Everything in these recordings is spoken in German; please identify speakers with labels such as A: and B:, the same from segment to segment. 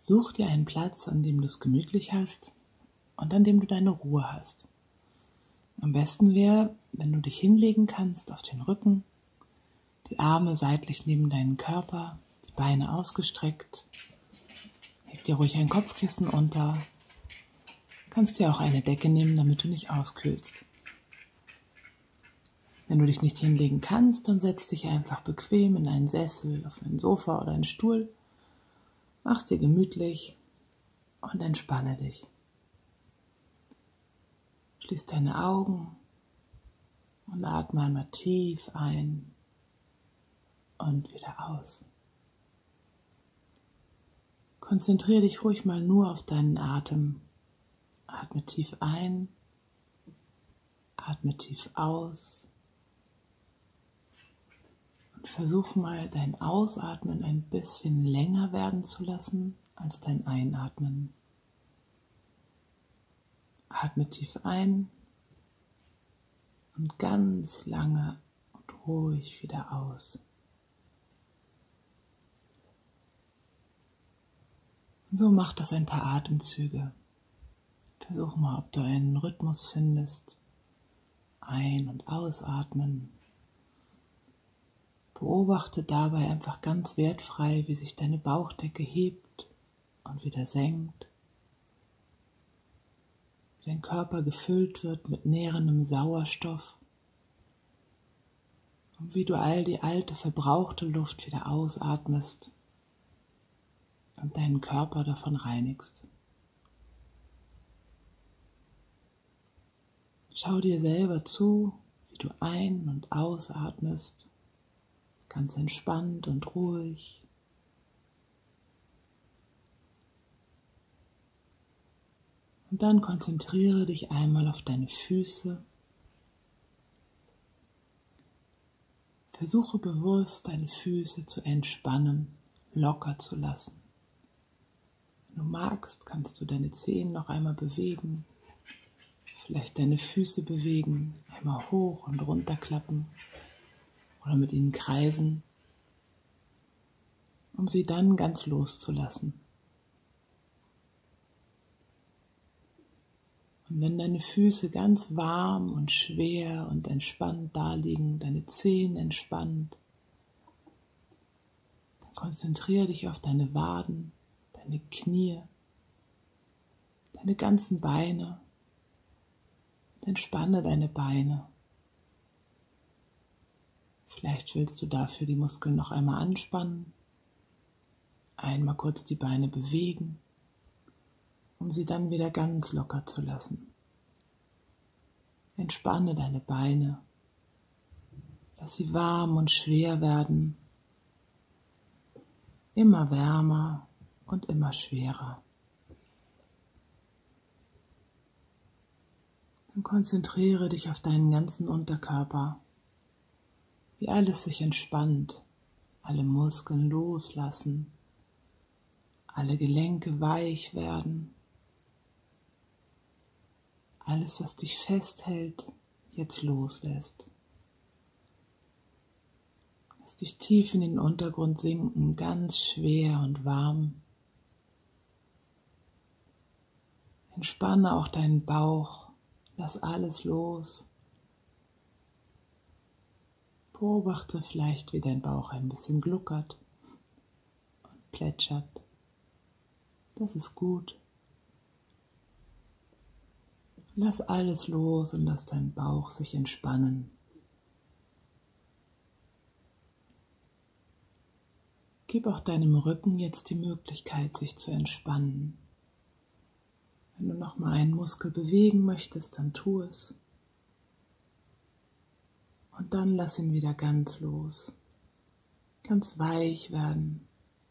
A: Such dir einen Platz, an dem du es gemütlich hast und an dem du deine Ruhe hast. Am besten wäre, wenn du dich hinlegen kannst auf den Rücken, die Arme seitlich neben deinen Körper, die Beine ausgestreckt. Leg dir ruhig ein Kopfkissen unter. Du kannst dir auch eine Decke nehmen, damit du nicht auskühlst. Wenn du dich nicht hinlegen kannst, dann setz dich einfach bequem in einen Sessel, auf ein Sofa oder einen Stuhl. Mach's dir gemütlich und entspanne dich. Schließ deine Augen und atme einmal tief ein und wieder aus. Konzentriere dich ruhig mal nur auf deinen Atem. Atme tief ein, atme tief aus und versuch mal dein Ausatmen ein bisschen länger werden zu lassen als dein Einatmen. Atme tief ein und ganz lange und ruhig wieder aus. Und so mach das ein paar Atemzüge. Versuch mal, ob du einen Rhythmus findest. Ein- und ausatmen. Beobachte dabei einfach ganz wertfrei, wie sich deine Bauchdecke hebt und wieder senkt. Wie dein Körper gefüllt wird mit nährendem Sauerstoff. Und wie du all die alte, verbrauchte Luft wieder ausatmest und deinen Körper davon reinigst. Schau dir selber zu, wie du ein- und ausatmest, ganz entspannt und ruhig. Und dann konzentriere dich einmal auf deine Füße. Versuche bewusst, deine Füße zu entspannen, locker zu lassen. Wenn du magst, kannst du deine Zehen noch einmal bewegen, vielleicht deine Füße bewegen, einmal hoch und runter klappen oder mit ihnen kreisen, um sie dann ganz loszulassen. Und wenn deine Füße ganz warm und schwer und entspannt daliegen, deine Zehen entspannt, dann konzentriere dich auf deine Waden, deine Knie, deine ganzen Beine und entspanne deine Beine. Vielleicht willst du dafür die Muskeln noch einmal anspannen, einmal kurz die Beine bewegen, um sie dann wieder ganz locker zu lassen. Entspanne deine Beine, lass sie warm und schwer werden, immer wärmer und immer schwerer. Dann konzentriere dich auf deinen ganzen Unterkörper, wie alles sich entspannt, alle Muskeln loslassen, alle Gelenke weich werden, alles, was dich festhält, jetzt loslässt. Lass dich tief in den Untergrund sinken, ganz schwer und warm. Entspanne auch deinen Bauch, lass alles los. Beobachte vielleicht, wie dein Bauch ein bisschen gluckert und plätschert. Das ist gut. Lass alles los und lass deinen Bauch sich entspannen. Gib auch deinem Rücken jetzt die Möglichkeit, sich zu entspannen. Wenn du nochmal einen Muskel bewegen möchtest, dann tu es. Und dann lass ihn wieder ganz los. Ganz weich werden.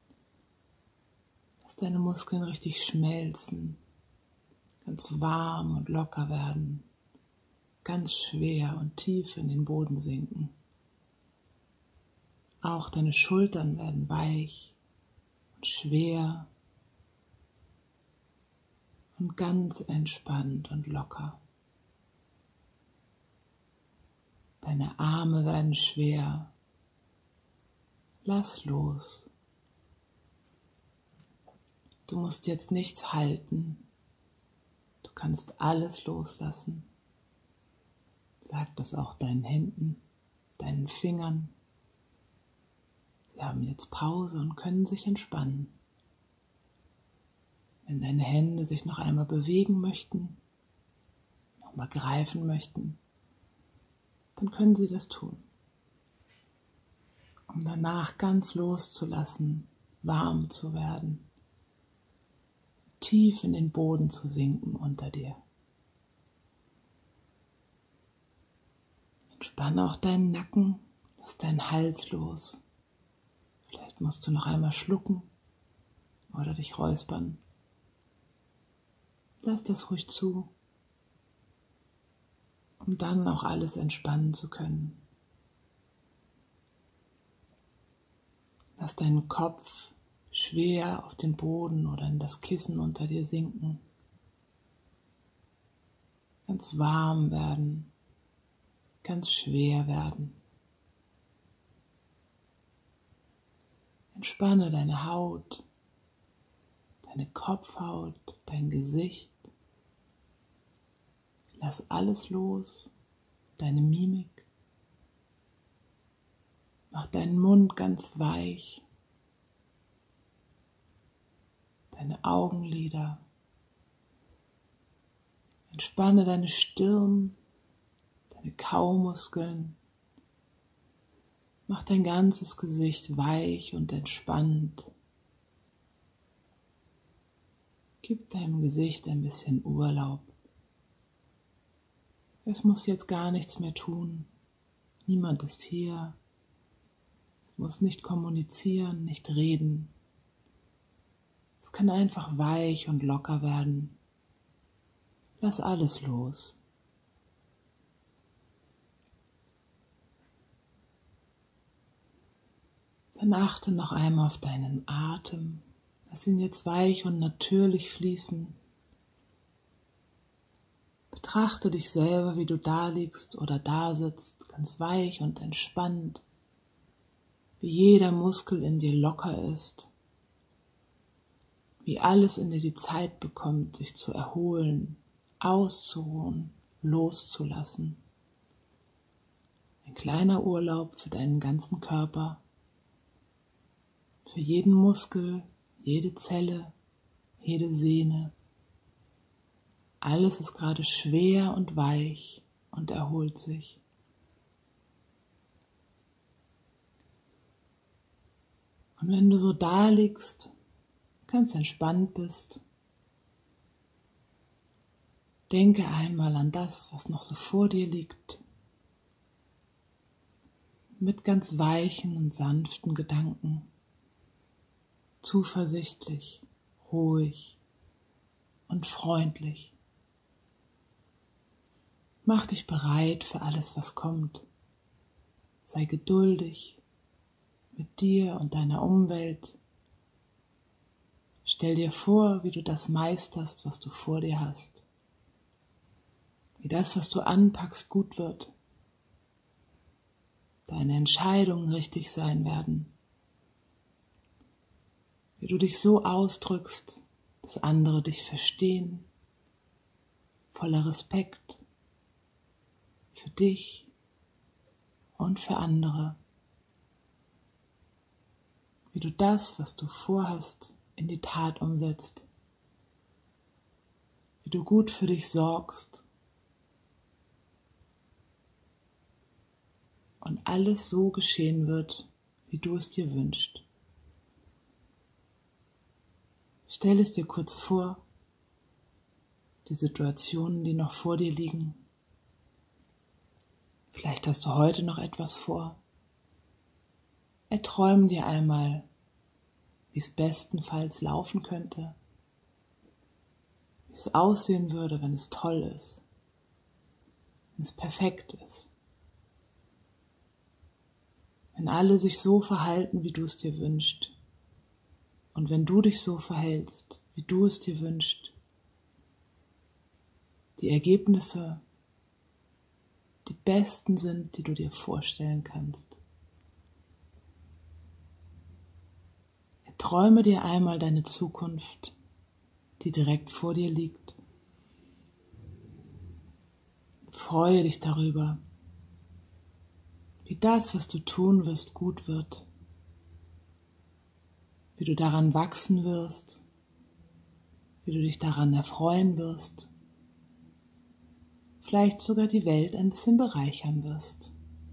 A: Lass deine Muskeln richtig schmelzen. Ganz warm und locker werden, ganz schwer und tief in den Boden sinken. Auch deine Schultern werden weich und schwer und ganz entspannt und locker. Deine Arme werden schwer. Lass los. Du musst jetzt nichts halten. Du kannst alles loslassen. Sag das auch deinen Händen, deinen Fingern. Sie haben jetzt Pause und können sich entspannen. Wenn deine Hände sich noch einmal bewegen möchten, noch mal greifen möchten, dann können sie das tun. Um danach ganz loszulassen, warm zu werden, tief in den Boden zu sinken unter dir. Entspanne auch deinen Nacken, lass deinen Hals los. Vielleicht musst du noch einmal schlucken oder dich räuspern. Lass das ruhig zu, um dann auch alles entspannen zu können. Lass deinen Kopf schwer auf den Boden oder in das Kissen unter dir sinken. Ganz warm werden, ganz schwer werden. Entspanne deine Haut, deine Kopfhaut, dein Gesicht. Lass alles los, deine Mimik. Mach deinen Mund ganz weich, deine Augenlider. Entspanne deine Stirn, deine Kaumuskeln. Mach dein ganzes Gesicht weich und entspannt. Gib deinem Gesicht ein bisschen Urlaub. Es muss jetzt gar nichts mehr tun. Niemand ist hier. Es muss nicht kommunizieren, nicht reden. Es kann einfach weich und locker werden. Lass alles los. Dann achte noch einmal auf deinen Atem. Lass ihn jetzt weich und natürlich fließen. Betrachte dich selber, wie du da liegst oder da sitzt, ganz weich und entspannt, wie jeder Muskel in dir locker ist, wie alles in dir die Zeit bekommt, sich zu erholen, auszuruhen, loszulassen. Ein kleiner Urlaub für deinen ganzen Körper, für jeden Muskel, jede Zelle, jede Sehne. Alles ist gerade schwer und weich und erholt sich. Und wenn du so da liegst, ganz entspannt bist, denke einmal an das, was noch so vor dir liegt, mit ganz weichen und sanften Gedanken, zuversichtlich, ruhig und freundlich. Mach dich bereit für alles, was kommt. Sei geduldig mit dir und deiner Umwelt. Stell dir vor, wie du das meisterst, was du vor dir hast. Wie das, was du anpackst, gut wird. Deine Entscheidungen richtig sein werden. Wie du dich so ausdrückst, dass andere dich verstehen. Voller Respekt. Für dich und für andere. Wie du das, was du vorhast, in die Tat umsetzt. Wie du gut für dich sorgst. Und alles so geschehen wird, wie du es dir wünschst. Stell es dir kurz vor, die Situationen, die noch vor dir liegen. Vielleicht hast du heute noch etwas vor. Erträum dir einmal, wie es bestenfalls laufen könnte, wie es aussehen würde, wenn es toll ist, wenn es perfekt ist. Wenn alle sich so verhalten, wie du es dir wünschst, und wenn du dich so verhältst, wie du es dir wünschst, die Ergebnisse die besten sind, die du dir vorstellen kannst. Träume dir einmal deine Zukunft die direkt vor dir liegt. Freue dich darüber, wie das, was du tun wirst, gut wird, wie du daran wachsen wirst, wie du dich daran erfreuen wirst, vielleicht sogar die Welt ein bisschen bereichern wirst.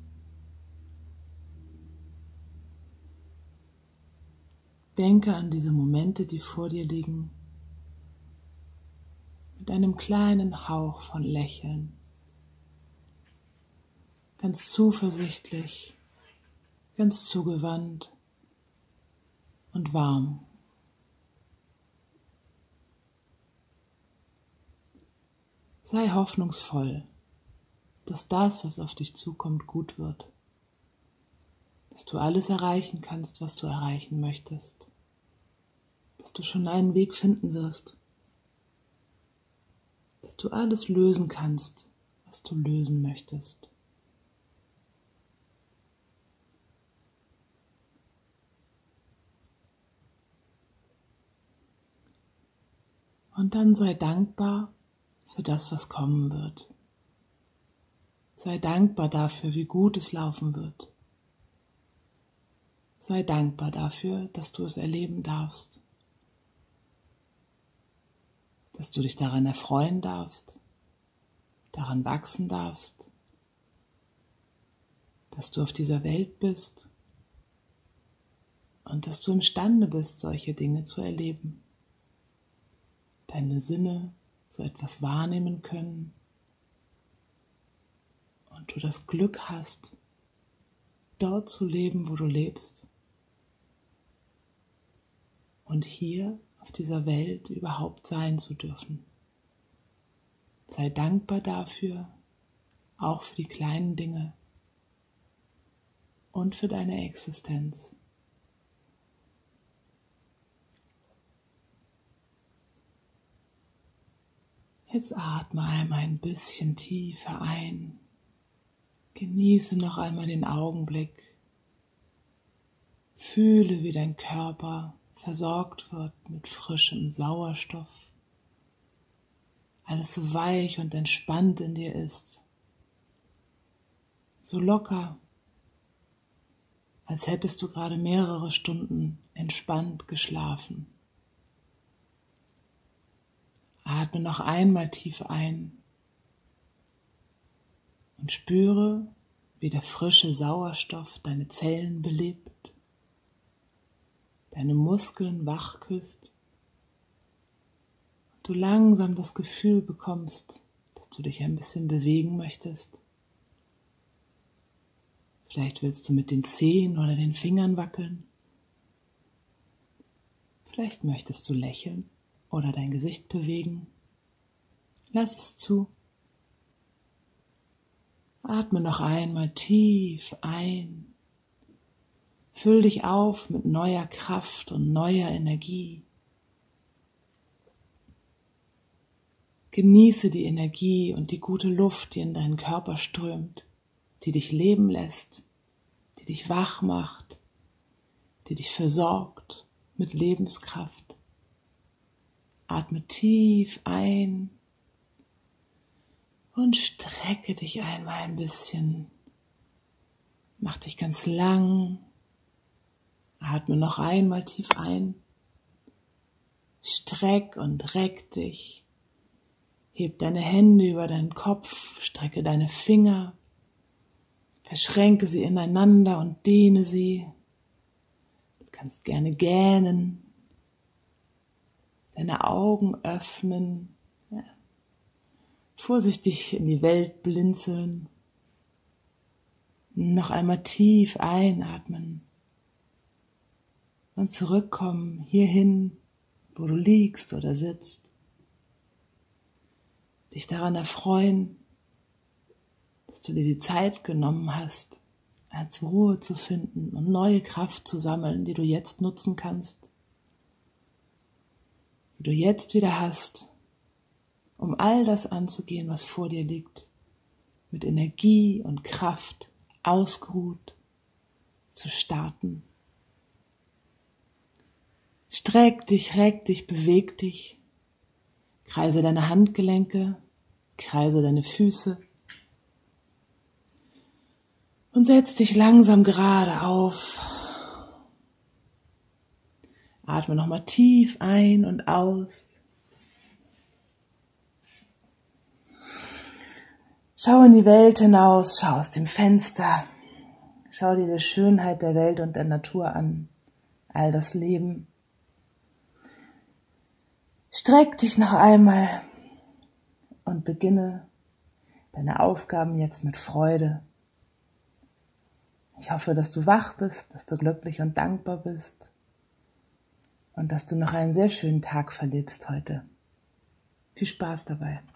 A: Denke an diese Momente, die vor dir liegen, mit einem kleinen Hauch von Lächeln, ganz zuversichtlich, ganz zugewandt und warm. Sei hoffnungsvoll, dass das, was auf dich zukommt, gut wird, dass du alles erreichen kannst, was du erreichen möchtest, dass du schon einen Weg finden wirst, dass du alles lösen kannst, was du lösen möchtest. Und dann sei dankbar für das, was kommen wird. Sei dankbar dafür, wie gut es laufen wird. Sei dankbar dafür, dass du es erleben darfst, dass du dich daran erfreuen darfst, daran wachsen darfst, dass du auf dieser Welt bist und dass du imstande bist, solche Dinge zu erleben. Deine Sinne so etwas wahrnehmen können und du das Glück hast, dort zu leben, wo du lebst und hier auf dieser Welt überhaupt sein zu dürfen. Sei dankbar dafür, auch für die kleinen Dinge und für deine Existenz. Jetzt atme einmal ein bisschen tiefer ein. Genieße noch einmal den Augenblick. Fühle, wie dein Körper versorgt wird mit frischem Sauerstoff. Alles so weich und entspannt in dir ist. So locker, als hättest du gerade mehrere Stunden entspannt geschlafen. Atme noch einmal tief ein und spüre, wie der frische Sauerstoff deine Zellen belebt, deine Muskeln wach küsst und du langsam das Gefühl bekommst, dass du dich ein bisschen bewegen möchtest. Vielleicht willst du mit den Zehen oder den Fingern wackeln. Vielleicht möchtest du lächeln oder dein Gesicht bewegen. Lass es zu. Atme noch einmal tief ein. Füll dich auf mit neuer Kraft und neuer Energie. Genieße die Energie und die gute Luft, die in deinen Körper strömt, die dich leben lässt, die dich wach macht, die dich versorgt mit Lebenskraft. Atme tief ein und strecke dich einmal ein bisschen. Mach dich ganz lang. Atme noch einmal tief ein. Streck und reck dich. Heb deine Hände über deinen Kopf, strecke deine Finger, verschränke sie ineinander und dehne sie. Du kannst gerne gähnen, deine Augen öffnen, vorsichtig in die Welt blinzeln. Noch einmal tief einatmen und zurückkommen hierhin, wo du liegst oder sitzt. Dich daran erfreuen, dass du dir die Zeit genommen hast, zur Ruhe zu finden und neue Kraft zu sammeln, die du jetzt nutzen kannst, die du jetzt wieder hast, um all das anzugehen, was vor dir liegt, mit Energie und Kraft ausgeruht zu starten. Streck dich, reck dich, beweg dich, Kreise deine Handgelenke, kreise deine Füße und setz dich langsam gerade auf. Atme nochmal tief ein und aus. Schau in die Welt hinaus, schau aus dem Fenster. Schau dir die Schönheit der Welt und der Natur an, all das Leben. Streck dich noch einmal und beginne deine Aufgaben jetzt mit Freude. Ich hoffe, dass du wach bist, dass du glücklich und dankbar bist und dass du noch einen sehr schönen Tag verlebst heute. Viel Spaß dabei.